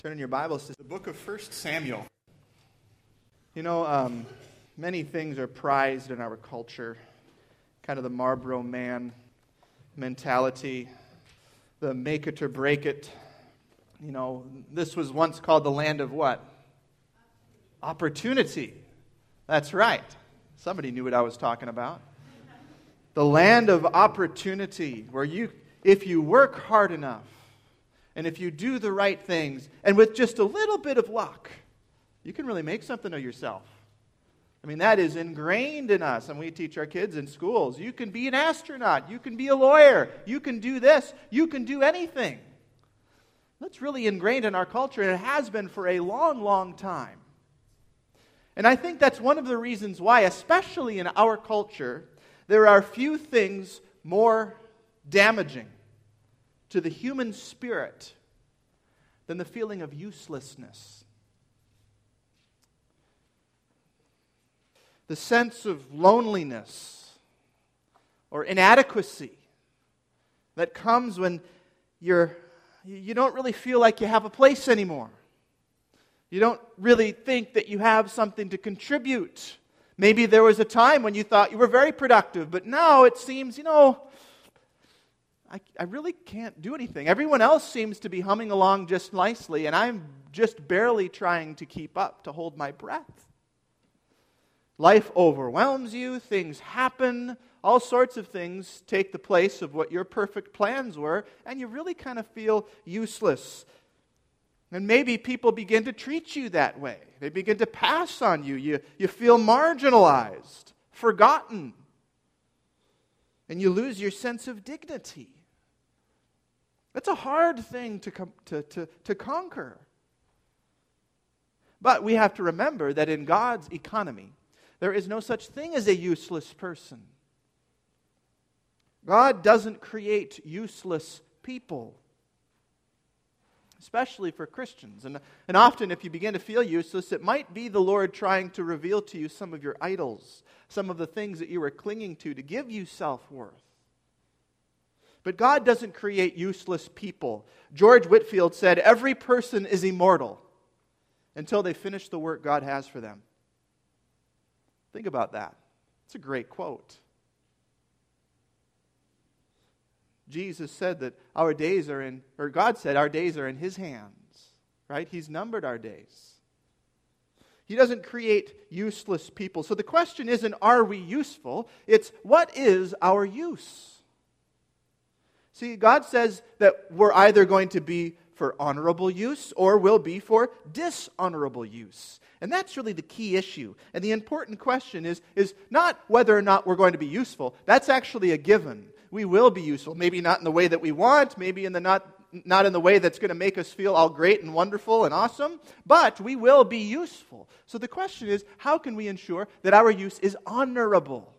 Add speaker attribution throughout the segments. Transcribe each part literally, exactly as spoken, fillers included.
Speaker 1: Turn in your Bibles to
Speaker 2: The book of First Samuel.
Speaker 1: You know, um, many things are prized in our culture. Kind of the Marlboro Man mentality, the make it or break it. You know, this was once called the land of what? Opportunity. That's right. Somebody knew what I was talking about. The land of opportunity, where you, if you work hard enough, and if you do the right things, and with just a little bit of luck, you can really make something of yourself. I mean, that is ingrained in us, and we teach our kids in schools. You can be an astronaut. You can be a lawyer. You can do this. You can do anything. That's really ingrained in our culture, and it has been for a long, long time. And I think that's one of the reasons why, especially in our culture, there are few things more damaging to the human spirit than the feeling of uselessness. The sense of loneliness or inadequacy that comes when you're, you don't really feel like you have a place anymore. You don't really think that you have something to contribute. Maybe there was a time when you thought you were very productive, but now it seems, you know, I, I really can't do anything. Everyone else seems to be humming along just nicely, and I'm just barely trying to keep up, to hold my breath. Life overwhelms you, things happen, all sorts of things take the place of what your perfect plans were, and you really kind of feel useless. And maybe people begin to treat you that way. They begin to pass on you. You, you feel marginalized, forgotten, and you lose your sense of dignity. That's a hard thing to, com- to, to, to conquer. But we have to remember that in God's economy, there is no such thing as a useless person. God doesn't create useless people, especially for Christians. And, and often if you begin to feel useless, it might be the Lord trying to reveal to you some of your idols, some of the things that you are clinging to to give you self-worth. But God doesn't create useless people. George Whitefield said, every person is immortal until they finish the work God has for them. Think about that. It's a great quote. Jesus said that our days are in, or God said our days are in His hands, right? He's numbered our days. He doesn't create useless people. So the question isn't, are we useful? It's, what is our use? See, God says that we're either going to be for honorable use or will be for dishonorable use. And that's really the key issue. And the important question is, is not whether or not we're going to be useful. That's actually a given. We will be useful. Maybe not in the way that we want, maybe in the not, not in the way that's going to make us feel all great and wonderful and awesome, but we will be useful. So the question is, how can we ensure that our use is honorable?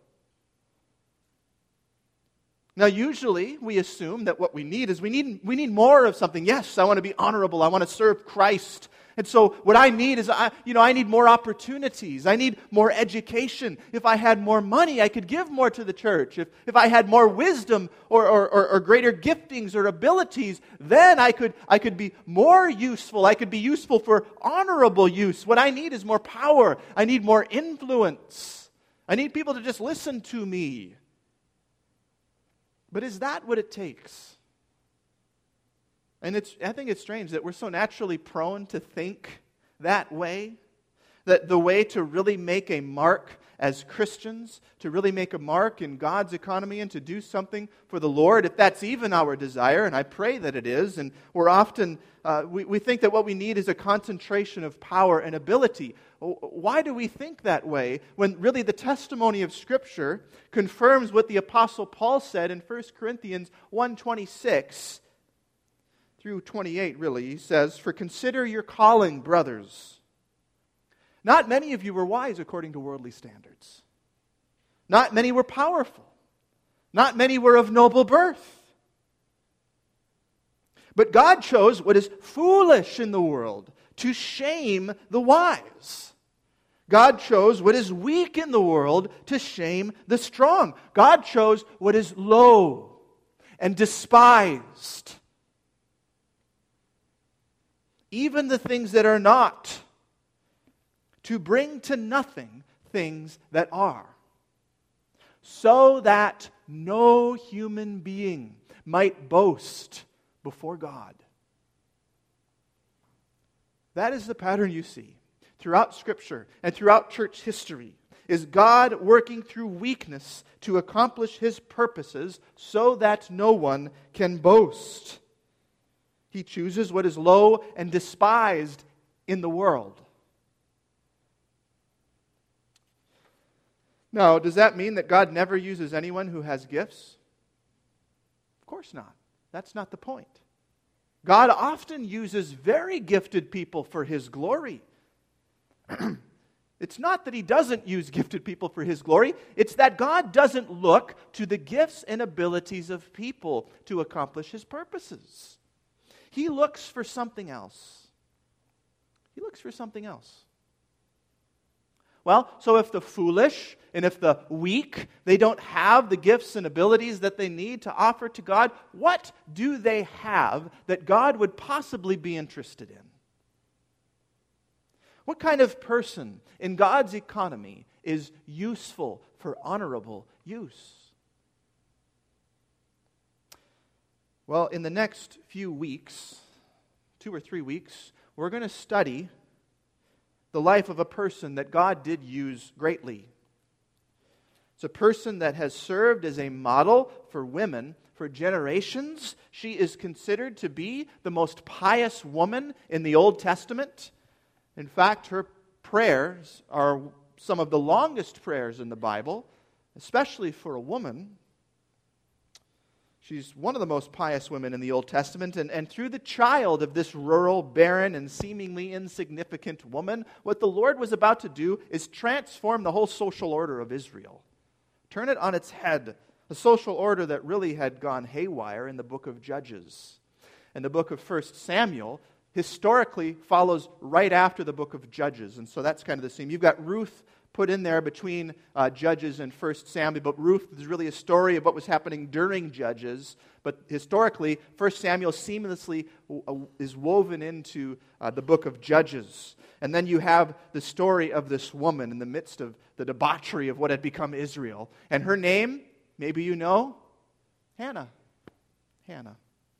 Speaker 1: Now, usually we assume that what we need is we need we need more of something. Yes, I want to be honorable. I want to serve Christ. And so what I need is, I, you know, I need more opportunities. I need more education. If I had more money, I could give more to the church. If, if I had more wisdom or, or, or, or greater giftings or abilities, then I could, I could be more useful. I could be useful for honorable use. What I need is more power. I need more influence. I need people to just listen to me. But is that what it takes? And it's, I think it's strange that we're so naturally prone to think that way, that the way to really make a mark as Christians, to really make a mark in God's economy and to do something for the Lord, if that's even our desire, and I pray that it is, and we're often, uh, we, we think that what we need is a concentration of power and ability. Why do we think that way when really the testimony of Scripture confirms what the Apostle Paul said in First Corinthians one twenty-six through twenty-eight, really? He says, "For consider your calling, brothers. Not many of you were wise according to worldly standards. Not many were powerful. Not many were of noble birth. But God chose what is foolish in the world to shame the wise. God chose what is weak in the world to shame the strong. God chose what is low and despised, even the things that are not, to bring to nothing things that are, so that no human being might boast before God. That is the pattern you see throughout Scripture and throughout church history, is God working through weakness to accomplish His purposes so that no one can boast. He chooses what is low and despised in the world. Now, does that mean that God never uses anyone who has gifts? Of course not. That's not the point. God often uses very gifted people for His glory. It's not that He doesn't use gifted people for His glory. It's that God doesn't look to the gifts and abilities of people to accomplish His purposes. He looks for something else. He looks for something else. Well, so if the foolish and if the weak, they don't have the gifts and abilities that they need to offer to God, what do they have that God would possibly be interested in? What kind of person in God's economy is useful for honorable use? Well, in the next few weeks, two or three weeks, we're going to study the life of a person that God did use greatly. It's a person that has served as a model for women for generations. She is considered to be the most pious woman in the Old Testament. In fact, her prayers are some of the longest prayers in the Bible, especially for a woman. She's one of the most pious women in the Old Testament, and, and through the child of this rural, barren, and seemingly insignificant woman, what the Lord was about to do is transform the whole social order of Israel. Turn it on its head, a social order that really had gone haywire in the book of Judges. And the book of First Samuel historically follows right after the book of Judges, and so that's kind of the same. You've got Ruth put in there between uh, Judges and First Samuel, but Ruth is really a story of what was happening during Judges. But historically, First Samuel seamlessly w- is woven into uh, the book of Judges. And then you have the story of this woman in the midst of the debauchery of what had become Israel. And her name, maybe you know, Hannah. Hannah.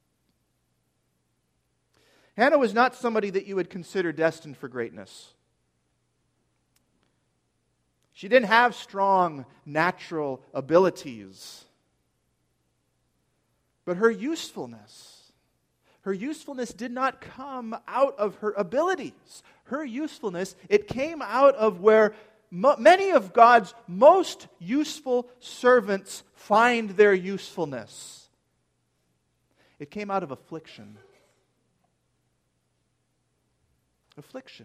Speaker 1: Hannah was not somebody that you would consider destined for greatness. She didn't have strong natural abilities. But her usefulness, her usefulness did not come out of her abilities. Her usefulness, it came out of where mo- many of God's most useful servants find their usefulness. It came out of affliction. Affliction.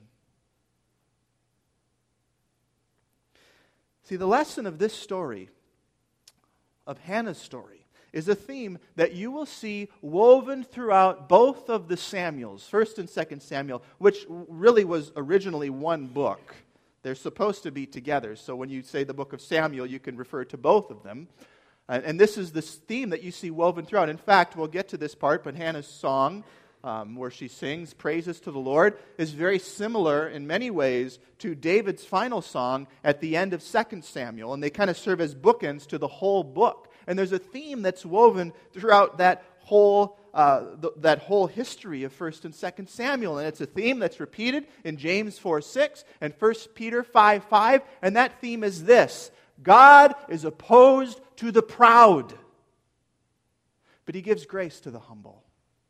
Speaker 1: See, the lesson of this story, of Hannah's story, is a theme that you will see woven throughout both of the Samuels, First and Second Samuel, which really was originally one book. They're supposed to be together, so when you say the book of Samuel, you can refer to both of them. And this is this theme that you see woven throughout. In fact, we'll get to this part, but Hannah's song, Um, where she sings praises to the Lord, is very similar in many ways to David's final song at the end of Second Samuel, and they kind of serve as bookends to the whole book. And there's a theme that's woven throughout that whole uh, th- that whole history of First and Second Samuel, and it's a theme that's repeated in James four six and First Peter five five, and that theme is this: God is opposed to the proud, but He gives grace to the humble.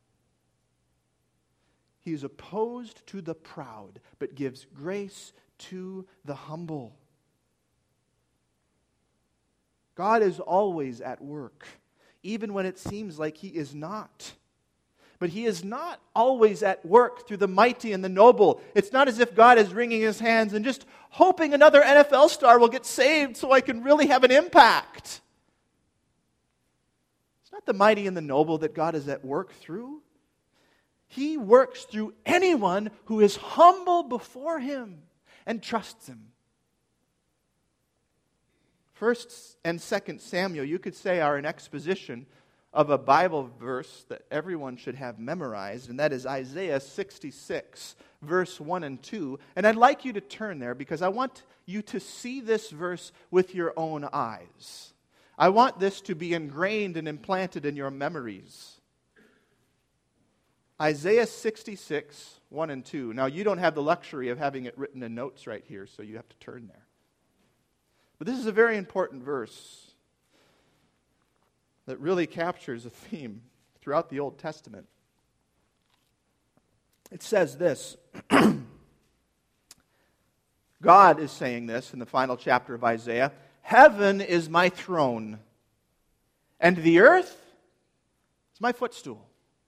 Speaker 1: He is opposed to the proud, but gives grace to the humble. God is always at work, even when it seems like He is not. But He is not always at work through the mighty and the noble. It's not as if God is wringing His hands and just hoping another N F L star will get saved so I can really have an impact. It's not the mighty and the noble that God is at work through. He works through anyone who is humble before Him and trusts Him. First and Second Samuel, you could say, are an exposition of a Bible verse that everyone should have memorized, and that is Isaiah sixty-six, verse one and two. And I'd like you to turn there because I want you to see this verse with your own eyes. I want this to be ingrained and implanted in your memories. Isaiah sixty-six, one and two. Now, you don't have the luxury of having it written in notes right here, so you have to turn there. But this is a very important verse that really captures a theme throughout the Old Testament. It says this. God is saying this in the final chapter of Isaiah. Heaven is my throne, and the earth is my footstool.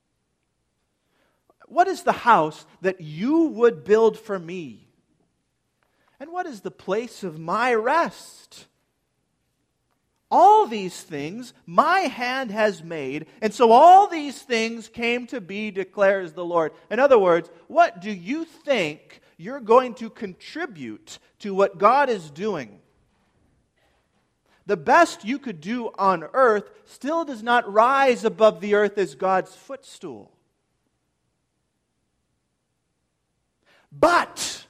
Speaker 1: What is the house that you would build for me? And what is the place of my rest? All these things my hand has made, and so all these things came to be, declares the Lord. In other words, what do you think you're going to contribute to what God is doing? The best you could do on earth still does not rise above the earth as God's footstool. But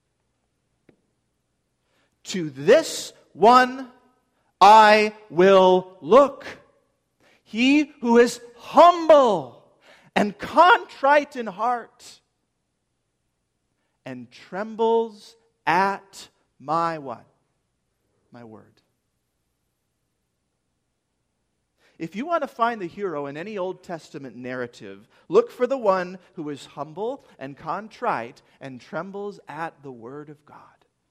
Speaker 1: to this one I will look. He who is humble and contrite in heart and trembles at my what? My word. If you want to find the hero in any Old Testament narrative, look for the one who is humble and contrite and trembles at the word of God.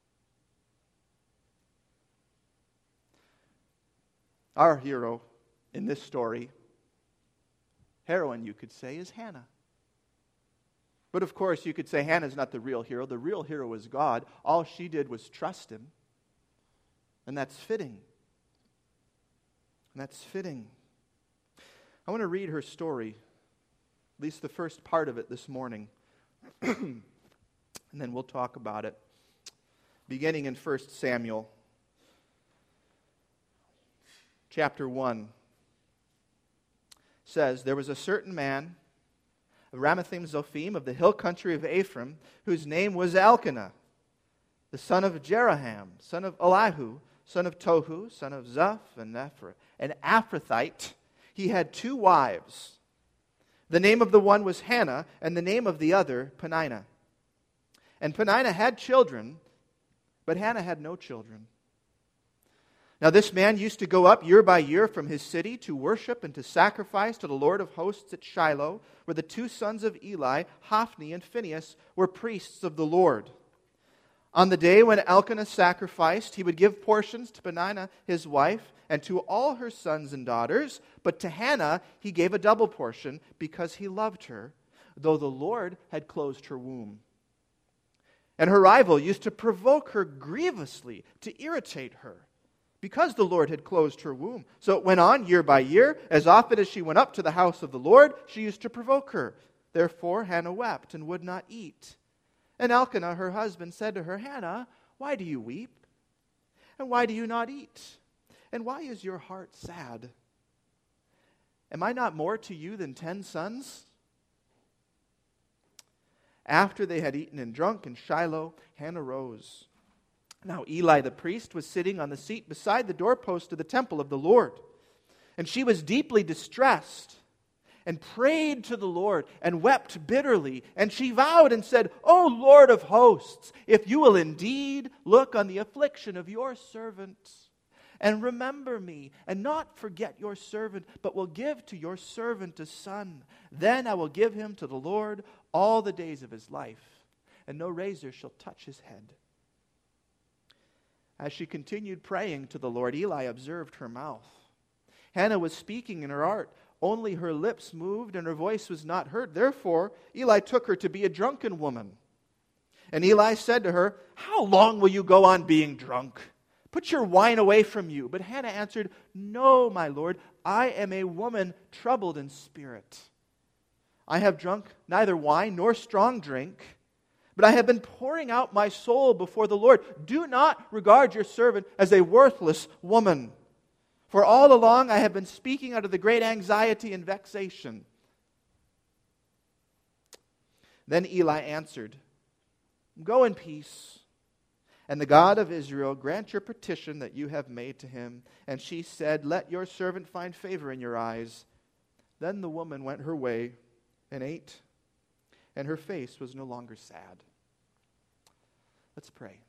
Speaker 1: Our hero in this story, heroine you could say, is Hannah. But of course you could say Hannah's not the real hero. The real hero is God. All she did was trust Him. And that's fitting. And that's fitting. I want to read her story, at least the first part of it this morning. And then we'll talk about it. Beginning in First Samuel. Chapter one says, there was a certain man of Ramathaim Zophim of the hill country of Ephraim, whose name was Elkanah, the son of Jeraham, son of Elihu, son of Tohu, son of Zuph, and Ephra, an Ephrathite. He had two wives. The name of the one was Hannah, and the name of the other Peninnah. And Peninnah had children, but Hannah had no children. Now this man used to go up year by year from his city to worship and to sacrifice to the Lord of hosts at Shiloh, where the two sons of Eli, Hophni and Phinehas, were priests of the Lord. On the day when Elkanah sacrificed, he would give portions to Peninnah his wife and to all her sons and daughters, but to Hannah he gave a double portion because he loved her, though the Lord had closed her womb. And her rival used to provoke her grievously to irritate her, because the Lord had closed her womb. So it went on year by year. As often as she went up to the house of the Lord, she used to provoke her. Therefore Hannah wept and would not eat. And Elkanah, her husband, said to her, Hannah, why do you weep? And why do you not eat? And why is your heart sad? Am I not more to you than ten sons? After they had eaten and drunk in Shiloh, Hannah rose. Now Eli the priest was sitting on the seat beside the doorpost of the temple of the Lord. And she was deeply distressed and prayed to the Lord and wept bitterly. And she vowed and said, O Lord of hosts, if you will indeed look on the affliction of your servant and remember me and not forget your servant, but will give to your servant a son, then I will give him to the Lord all the days of his life, and no razor shall touch his head. As she continued praying to the Lord, Eli observed her mouth. Hannah was speaking in her heart. Only her lips moved and her voice was not heard. Therefore, Eli took her to be a drunken woman. And Eli said to her, How long will you go on being drunk? Put your wine away from you. But Hannah answered, No, my Lord, I am a woman troubled in spirit. I have drunk neither wine nor strong drink, but I have been pouring out my soul before the Lord. Do not regard your servant as a worthless woman. For all along I have been speaking out of the great anxiety and vexation." Then Eli answered, "Go in peace, and the God of Israel grant your petition that you have made to him." And she said, "Let your servant find favor in your eyes." Then the woman went her way and ate, and her face was no longer sad. Let's pray.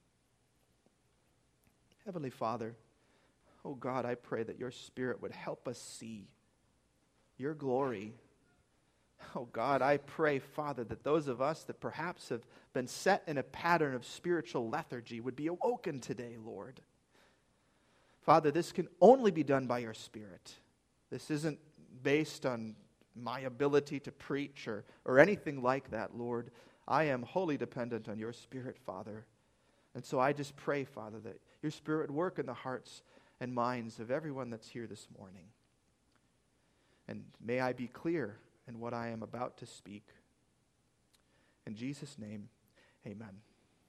Speaker 1: Heavenly Father, oh God, I pray that your Spirit would help us see your glory. Oh God, I pray, Father, that those of us that perhaps have been set in a pattern of spiritual lethargy would be awoken today, Lord. Father, this can only be done by your Spirit. This isn't based on my ability to preach or, or anything like that, Lord. I am wholly dependent on your Spirit, Father. And so I just pray, Father, that your Spirit would work in the hearts and minds of everyone that's here this morning. And may I be clear in what I am about to speak. In Jesus' name, amen.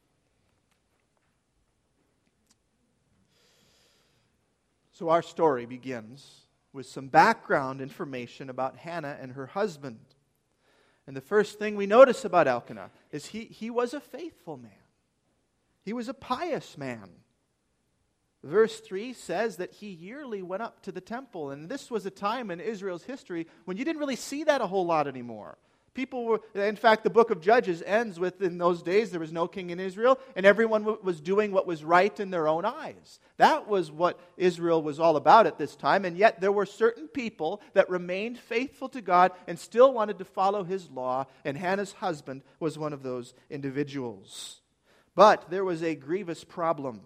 Speaker 1: So our story begins with some background information about Hannah and her husband. And the first thing we notice about Elkanah is he, he was a faithful man. He was a pious man. Verse three says that he yearly went up to the temple. And this was a time in Israel's history when you didn't really see that a whole lot anymore. People were, in fact, the book of Judges ends with, in those days, there was no king in Israel, and everyone w- was doing what was right in their own eyes. That was what Israel was all about at this time, and yet there were certain people that remained faithful to God and still wanted to follow his law, and Hannah's husband was one of those individuals. But there was a grievous problem.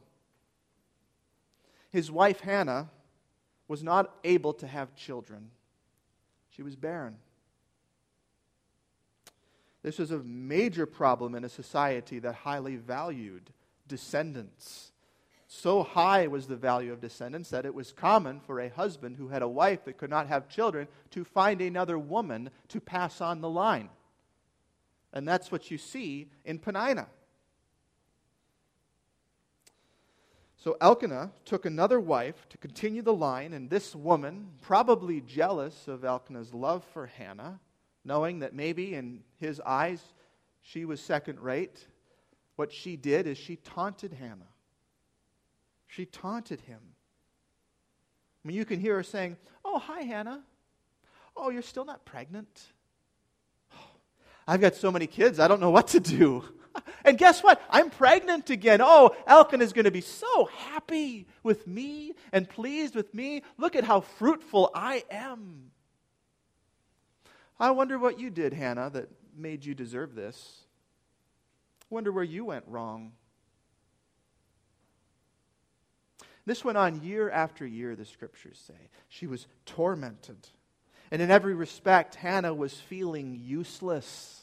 Speaker 1: His wife Hannah was not able to have children. She was barren. This was a major problem in a society that highly valued descendants. So high was the value of descendants that it was common for a husband who had a wife that could not have children to find another woman to pass on the line. And that's what you see in Peninnah. So Elkanah took another wife to continue the line, and this woman, probably jealous of Elkanah's love for Hannah, knowing that maybe in his eyes she was second rate, what she did is she taunted Hannah. She taunted him. I mean, you can hear her saying, "Oh, hi, Hannah. Oh, you're still not pregnant? Oh, I've got so many kids, I don't know what to do. And guess what? I'm pregnant again. Oh, Elkanah is going to be so happy with me and pleased with me. Look at how fruitful I am. I wonder what you did, Hannah, that made you deserve this. Wonder where you went wrong." This went on year after year, the scriptures say. She was tormented. And in every respect, Hannah was feeling useless.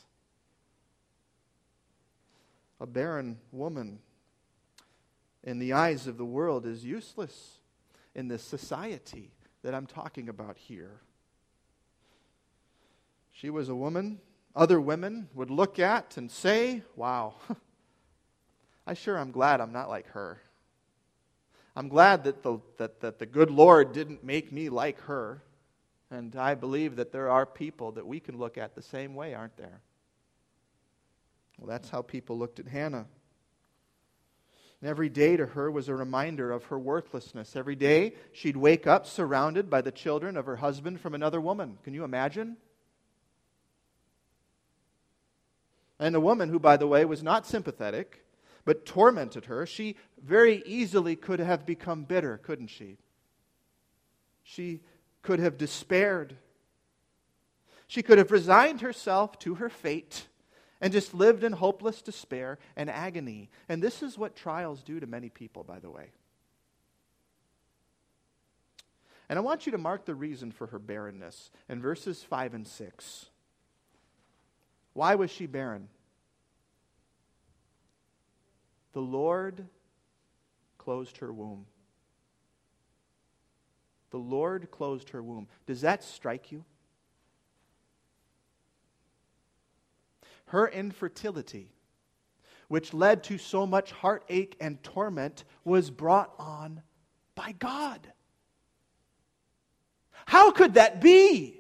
Speaker 1: A barren woman in the eyes of the world is useless in this society that I'm talking about here. She was a woman other women would look at and say, "Wow, I sure am glad I'm not like her. I'm glad that the, that, that the good Lord didn't make me like her." And I believe that there are people that we can look at the same way, aren't there? Well, that's how people looked at Hannah. And every day to her was a reminder of her worthlessness. Every day she'd wake up surrounded by the children of her husband from another woman. Can you imagine? And a woman who, by the way, was not sympathetic, but tormented her. She very easily could have become bitter, couldn't she? She could have despaired. She could have resigned herself to her fate and just lived in hopeless despair and agony. And this is what trials do to many people, by the way. And I want you to mark the reason for her barrenness in verses five and six. Why was she barren? The Lord closed her womb. The Lord closed her womb. Does that strike you? Her infertility, which led to so much heartache and torment, was brought on by God. How could that be?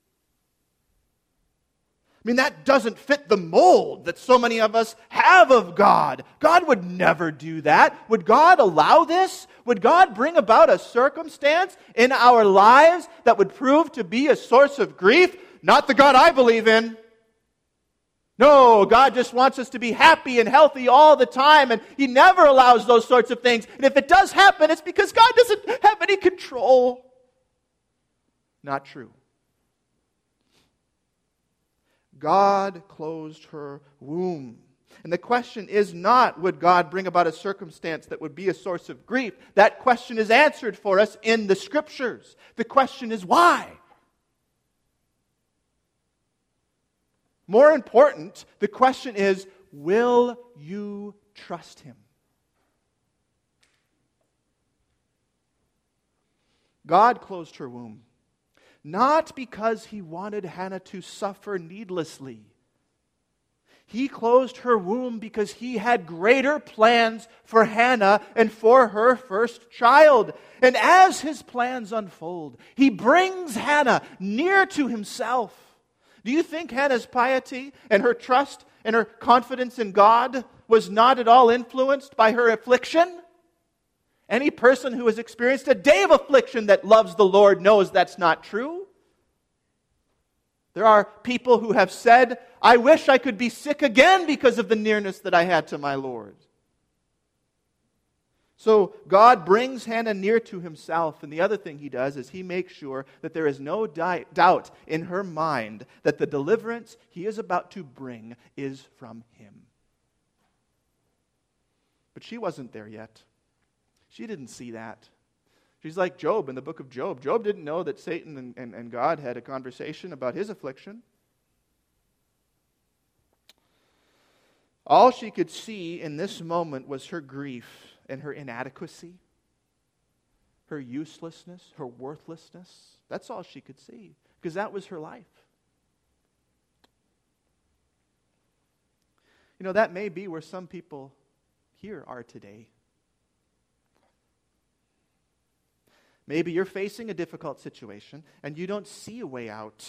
Speaker 1: I mean, that doesn't fit the mold that so many of us have of God. God would never do that. Would God allow this? Would God bring about a circumstance in our lives that would prove to be a source of grief? Not the God I believe in. No, God just wants us to be happy and healthy all the time, and He never allows those sorts of things. And if it does happen, it's because God doesn't have any control. Not true. God closed her womb. And the question is not, would God bring about a circumstance that would be a source of grief? That question is answered for us in the Scriptures. The question is why? More important, the question is, will you trust Him? God closed her womb, not because He wanted Hannah to suffer needlessly. He closed her womb because He had greater plans for Hannah and for her first child. And as His plans unfold, He brings Hannah near to Himself. Do you think Hannah's piety and her trust and her confidence in God was not at all influenced by her affliction? Any person who has experienced a day of affliction that loves the Lord knows that's not true. There are people who have said, I wish I could be sick again because of the nearness that I had to my Lord. So God brings Hannah near to Himself, and the other thing He does is He makes sure that there is no di- doubt in her mind that the deliverance He is about to bring is from Him. But she wasn't there yet. She didn't see that. She's like Job in the book of Job. Job didn't know that Satan and, and, and God had a conversation about his affliction. All she could see in this moment was her grief and her inadequacy, her uselessness, her worthlessness. That's all she could see, because that was her life. You know, that may be where some people here are today. Maybe you're facing a difficult situation and you don't see a way out.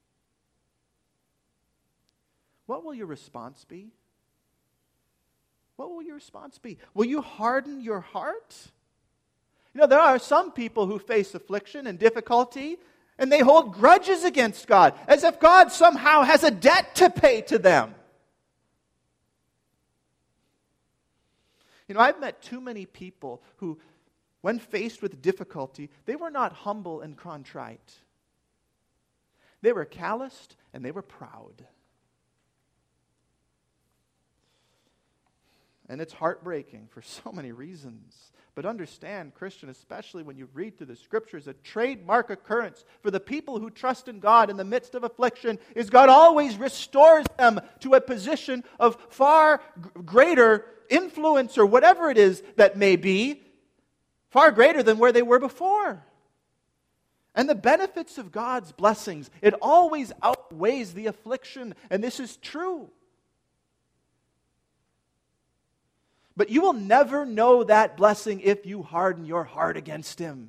Speaker 1: What will your response be? What will your response be? Will you harden your heart? You know, there are some people who face affliction and difficulty, and they hold grudges against God, as if God somehow has a debt to pay to them. You know, I've met too many people who, when faced with difficulty, they were not humble and contrite. They were calloused and they were proud. And it's heartbreaking for so many reasons. But understand, Christian, especially when you read through the Scriptures, a trademark occurrence for the people who trust in God in the midst of affliction is God always restores them to a position of far greater influence, or whatever it is that may be, far greater than where they were before. And the benefits of God's blessings, it always outweighs the affliction, and this is true. But you will never know that blessing if you harden your heart against Him.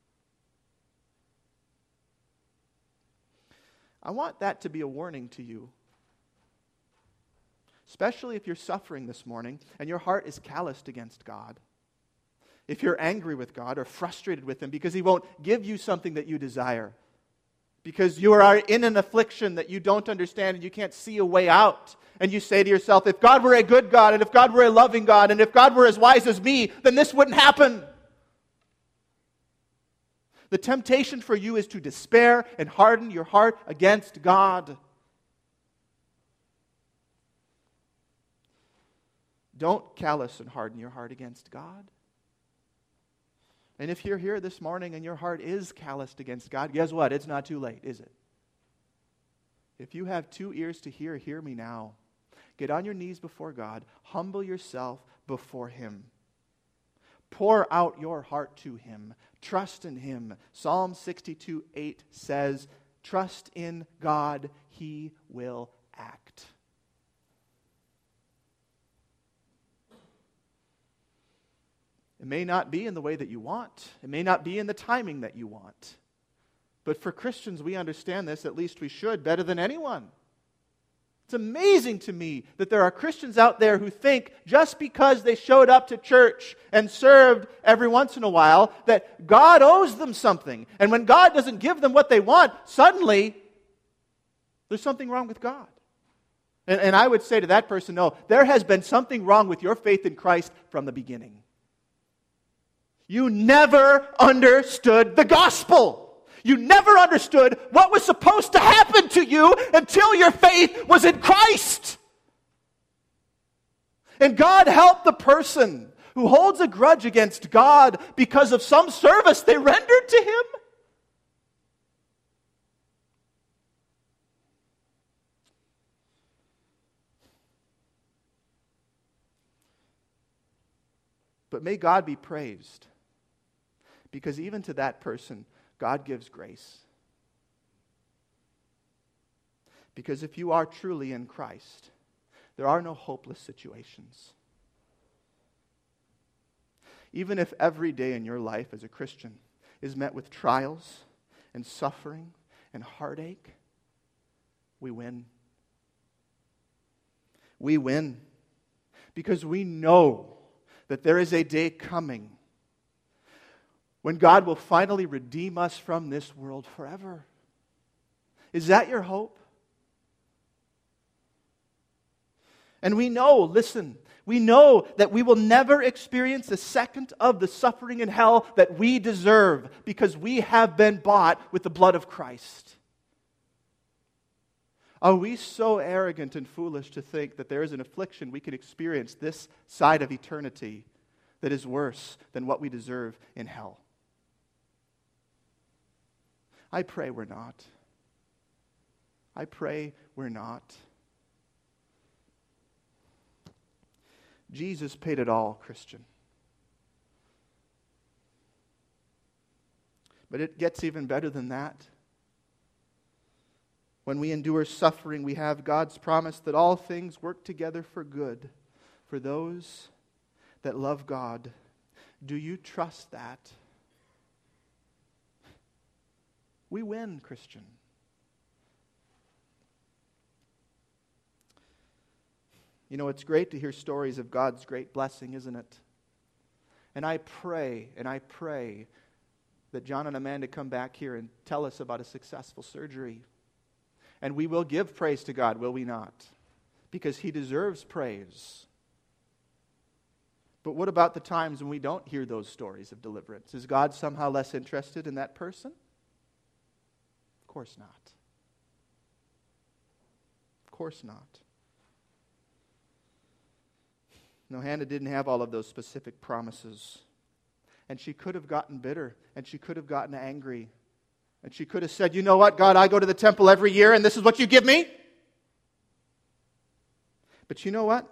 Speaker 1: I want that to be a warning to you. Especially if you're suffering this morning and your heart is calloused against God. If you're angry with God or frustrated with Him because He won't give you something that you desire. Because you are in an affliction that you don't understand and you can't see a way out. And you say to yourself, if God were a good God, and if God were a loving God, and if God were as wise as me, then this wouldn't happen. The temptation for you is to despair and harden your heart against God. Don't callous and harden your heart against God. And if you're here this morning and your heart is calloused against God, guess what? It's not too late, is it? If you have two ears to hear, hear me now. Get on your knees before God. Humble yourself before Him. Pour out your heart to Him. Trust in Him. Psalm sixty-two eight says, trust in God, He will act. It may not be in the way that you want. It may not be in the timing that you want. But for Christians, we understand this, at least we should, better than anyone. It's amazing to me that there are Christians out there who think just because they showed up to church and served every once in a while, that God owes them something. And when God doesn't give them what they want, suddenly there's something wrong with God. And, and I would say to that person, no, there has been something wrong with your faith in Christ from the beginning. You never understood the gospel. You never understood what was supposed to happen to you until your faith was in Christ. And God help the person who holds a grudge against God because of some service they rendered to Him. But may God be praised, because even to that person, God gives grace. Because if you are truly in Christ, there are no hopeless situations. Even if every day in your life as a Christian is met with trials and suffering and heartache, we win. We win because we know that there is a day coming when God will finally redeem us from this world forever. Is that your hope? And we know, listen, we know that we will never experience a second of the suffering in hell that we deserve because we have been bought with the blood of Christ. Are we so arrogant and foolish to think that there is an affliction we can experience this side of eternity that is worse than what we deserve in hell? I pray we're not. I pray we're not. Jesus paid it all, Christian. But it gets even better than that. When we endure suffering, we have God's promise that all things work together for good for those that love God. Do you trust that? We win, Christian. You know, it's great to hear stories of God's great blessing, isn't it? And I pray, and I pray that John and Amanda come back here and tell us about a successful surgery. And we will give praise to God, will we not? Because He deserves praise. But what about the times when we don't hear those stories of deliverance? Is God somehow less interested in that person? Of course not. Of course not. No, Hannah didn't have all of those specific promises. And she could have gotten bitter, and she could have gotten angry. And she could have said, you know what, God, I go to the temple every year, and this is what you give me? But you know what?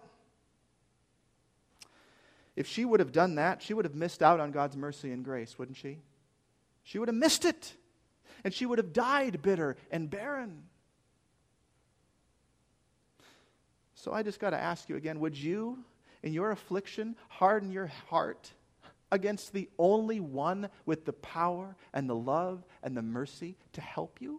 Speaker 1: If she would have done that, she would have missed out on God's mercy and grace, wouldn't she? She would have missed it. And she would have died bitter and barren. So I just got to ask you again, would you, in your affliction, harden your heart against the only one with the power and the love and the mercy to help you?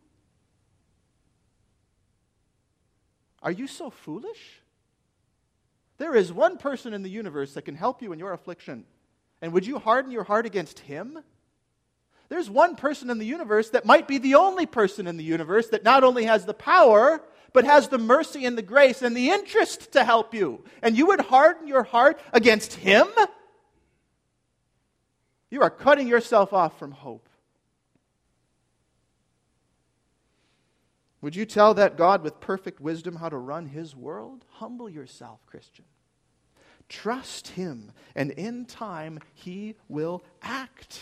Speaker 1: Are you so foolish? There is one person in the universe that can help you in your affliction. And would you harden your heart against Him? There's one person in the universe that might be the only person in the universe that not only has the power, but has the mercy and the grace and the interest to help you. And you would harden your heart against Him? You are cutting yourself off from hope. Would you tell that God with perfect wisdom how to run His world? Humble yourself, Christian. Trust Him, and in time He will act.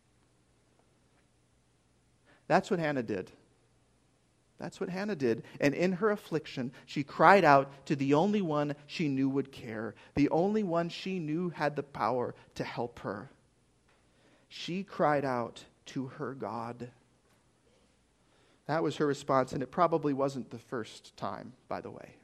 Speaker 1: That's what Hannah did. That's what Hannah did. And in her affliction, she cried out to the only one she knew would care, the only one she knew had the power to help her. She cried out to her God. That was her response, and it probably wasn't the first time, by the way.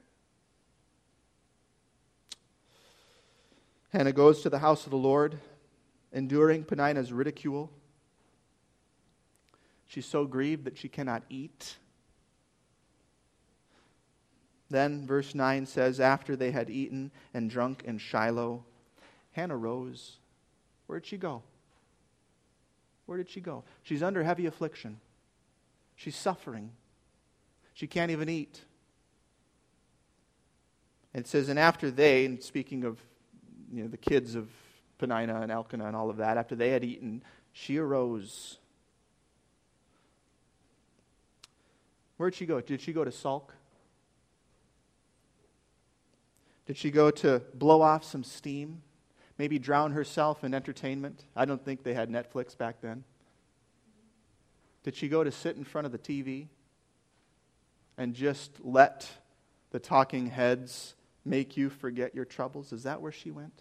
Speaker 1: Hannah goes to the house of the Lord, enduring Peninnah's ridicule. She's so grieved that she cannot eat. Then verse nine says, after they had eaten and drunk in Shiloh, Hannah rose. Where did she go? Where did she go? She's under heavy affliction. She's suffering. She can't even eat. It says, and after they, and speaking of you know the kids of Peninnah and Elkanah and all of that, after they had eaten, she arose. Where did she go? Did she go to sulk? Did she go to blow off some steam? Maybe drown herself in entertainment? I don't think they had Netflix back then. Did she go to sit in front of the T V and just let the talking heads make you forget your troubles? Is that where she went?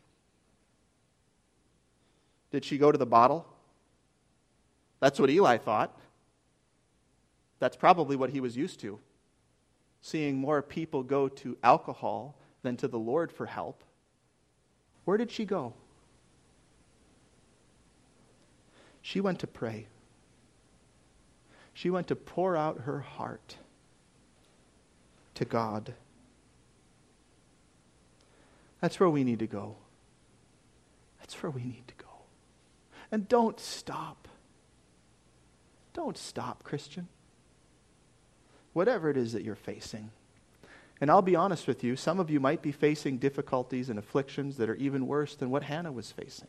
Speaker 1: Did she go to the bottle? That's what Eli thought. That's probably what he was used to. Seeing more people go to alcohol than to the Lord for help. Where did she go? She went to pray. She went to pour out her heart to God. That's where we need to go. That's where we need to go. And don't stop. Don't stop, Christian. Whatever it is that you're facing. And I'll be honest with you, some of you might be facing difficulties and afflictions that are even worse than what Hannah was facing.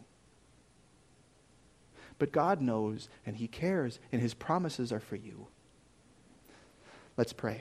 Speaker 1: But God knows, and He cares, and His promises are for you. Let's pray.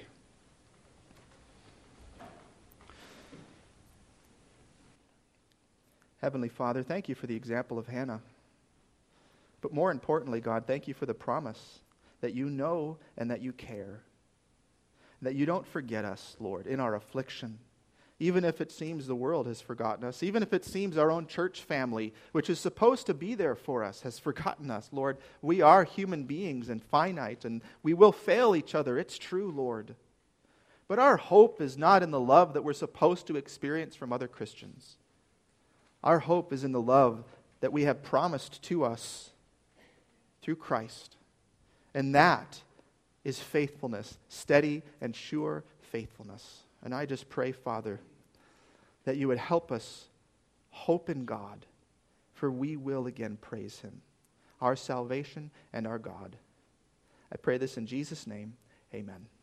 Speaker 1: Heavenly Father, thank you for the example of Hannah. But more importantly, God, thank you for the promise that you know and that you care. That you don't forget us, Lord, in our affliction. Even if it seems the world has forgotten us, even if it seems our own church family, which is supposed to be there for us, has forgotten us, Lord, we are human beings and finite, and we will fail each other. It's true, Lord. But our hope is not in the love that we're supposed to experience from other Christians. Our hope is in the love that we have promised to us through Christ. And that is faithfulness, steady and sure faithfulness. And I just pray, Father, that you would help us hope in God, for we will again praise Him, our salvation and our God. I pray this in Jesus' name. Amen.